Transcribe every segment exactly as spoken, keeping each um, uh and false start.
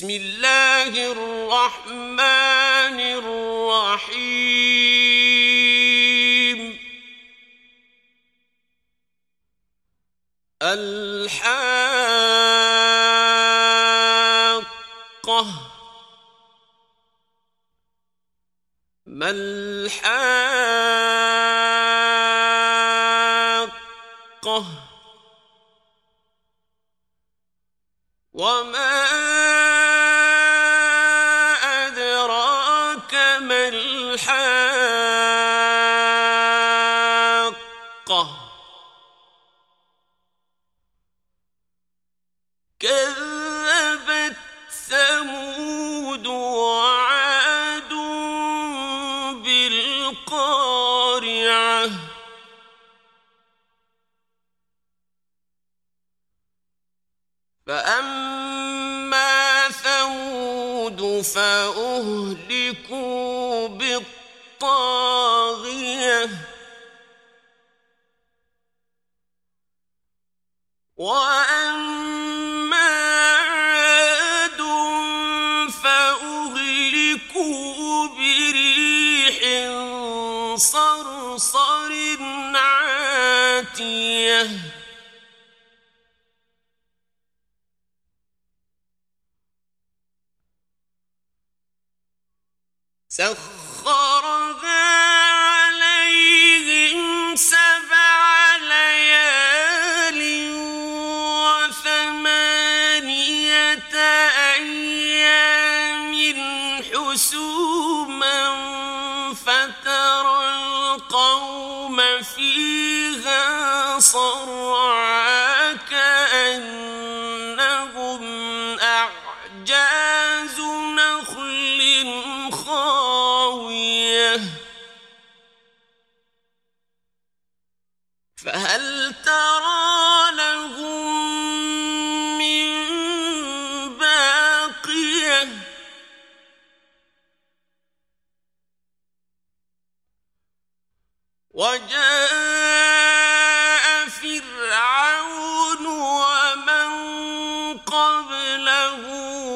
بسم الله الرحمن الرحيم الحاقة ما الحاقة وما أدراك ما الحاقة كذبت ثمود وعاد بالقارعة فأما ثمود فأهلكوا بالطاغية وأما عاد فأهلكوا بريح صرصر عاتية سخرها عليهم سبع ليال وثمانية أيام حسوما فترى القوم فيها صرعى كأنهم أعجاز نخل خاوية فهل ترى لهم من باقية وجاء فرعون ومن قبله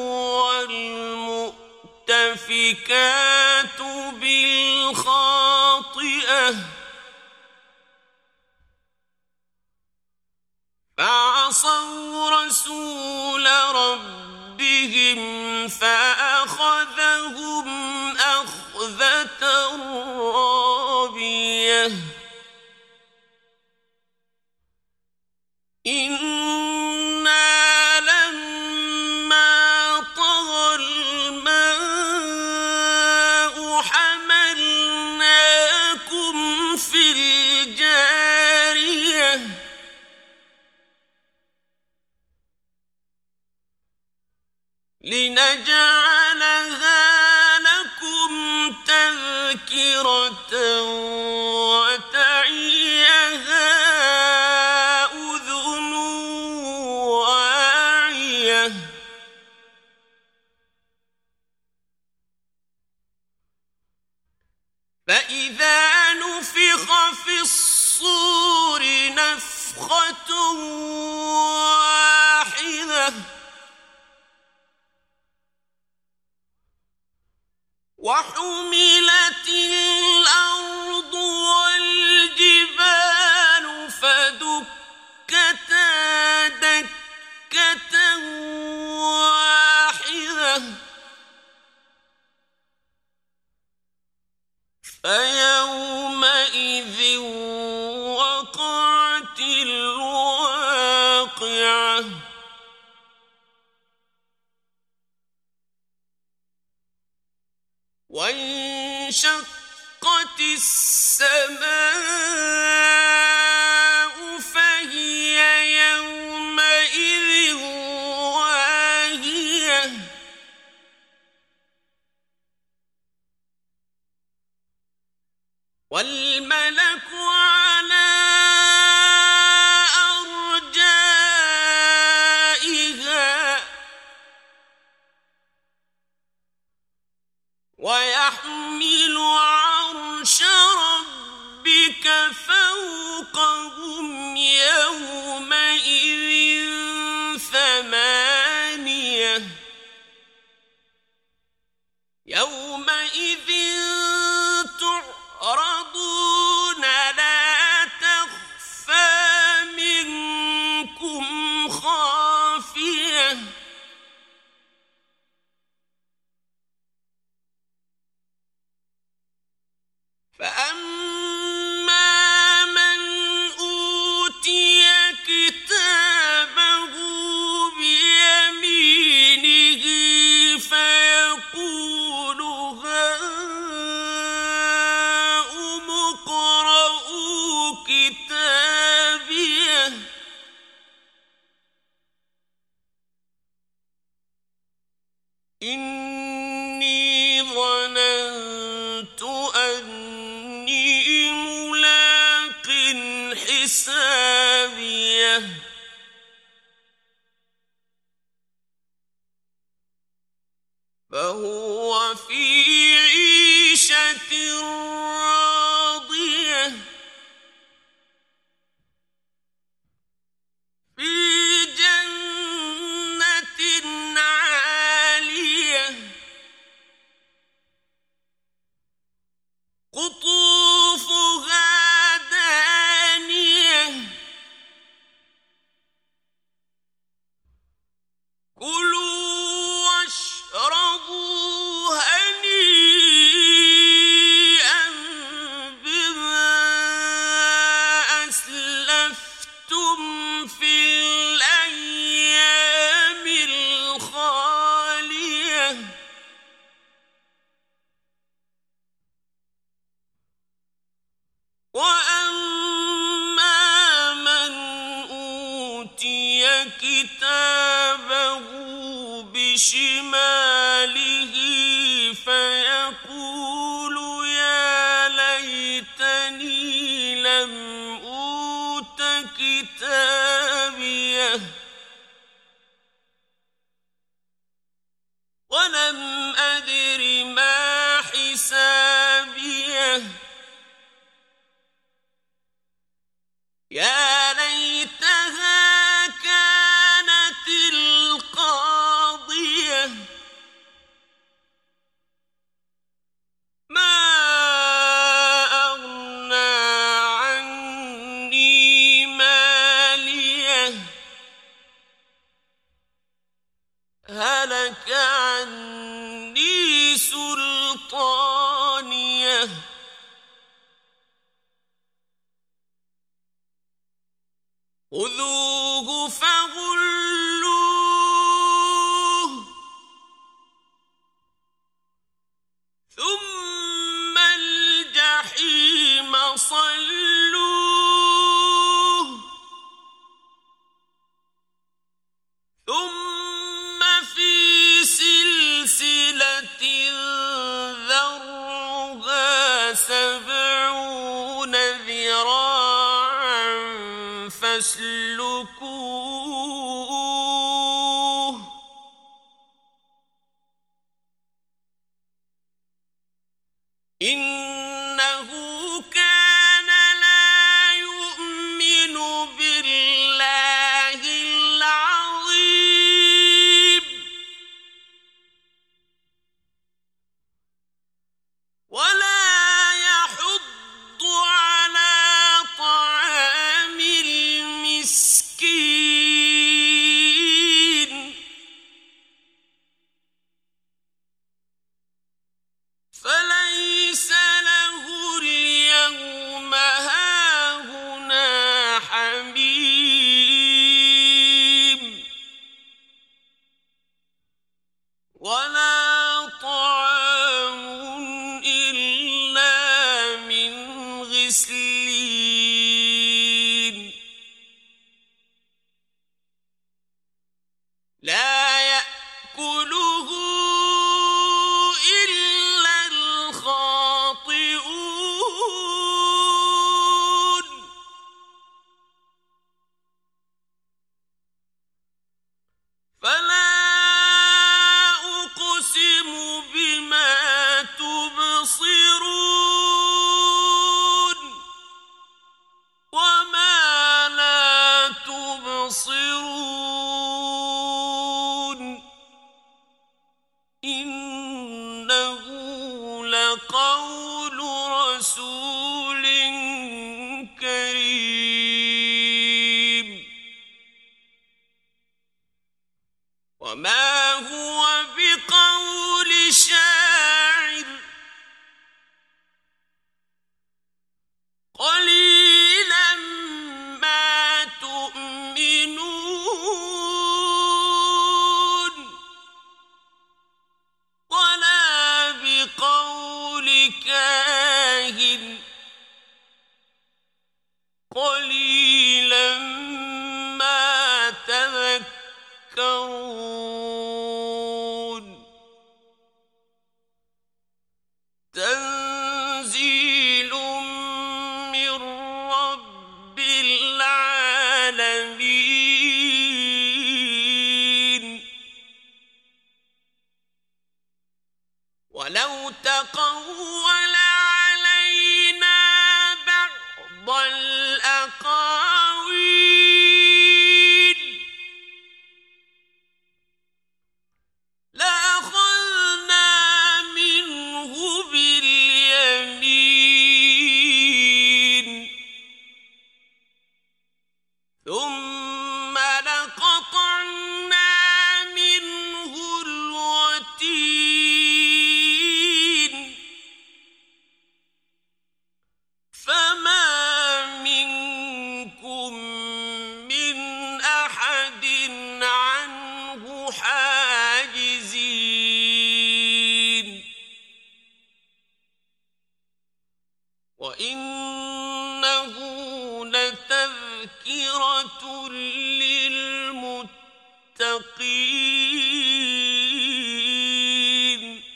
والمؤتفكات بالخاطئة فعصوا رسول ربهم فأخذهم أخذة رابية إنا لما طغى الماء حملناكم في الجارية لنجعلها لكم تذكرة وتعيها أذن واعية فإذا نفخ في الصور نفخة واحدة وحملت الأرض والجبال فدكتا دكة واحدة فيومئذ وقعت الواقعة وانشقت السماء فهي يومئذ واهية والملك على أرجائها ويحمل عرش ربك فوقهم يومئذ ثمانية إني ظننت أني ملاق حسابيه فهو في عيشة راضية في جنة عالية قطوفها دانية كلوا واشربوا هنيئا بما أسلفتم في الأيام الخالية وأما من أوتي كتابه بشماله فيقول يا ليتني لم أوت كتابيه ولم أدر ما حسابيه يا ليتها كانت القاضية ما أغنى عني ماليه هلك عني سلطانيه خذوه فغلوه ثم الجحيم صلوه ثم في سلسلة ذرعها سبعون ذراعا فاسلكوه إنه كان لا يؤمن بالله العظيم ولا يحض على طعام المسكين فليس له اليوم هاهنا حميم ولا طعام إلا من غسلين لا يأكله إلا الخاطئون فلا أقسم بما تبصرون وما لا تبصرون إنه لقول رسول كريم وما هو بقول شاعر قليلا ما تؤمنون ولا بقول كاهن قليلا ما تذكرون ولو تقول علينا بعض الأقاويل لأخذنا منه باليمين ثم لقطعنا منه الوتين فما منكم من أحد عنه حاجزين وإنه لتذكرة للمتقين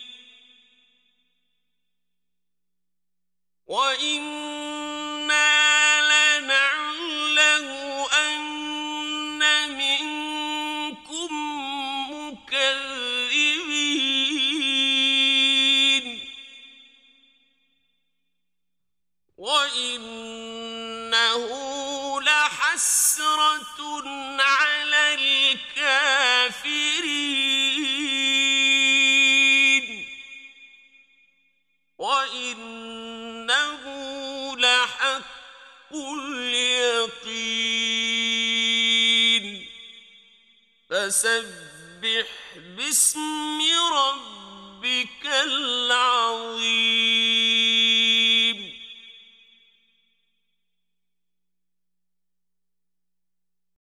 وإنا لنعلم أن منكم مكذبين وإنه لحسرة على الكافرين وإنه لحق اليقين فسبح باسم ربك العظيم.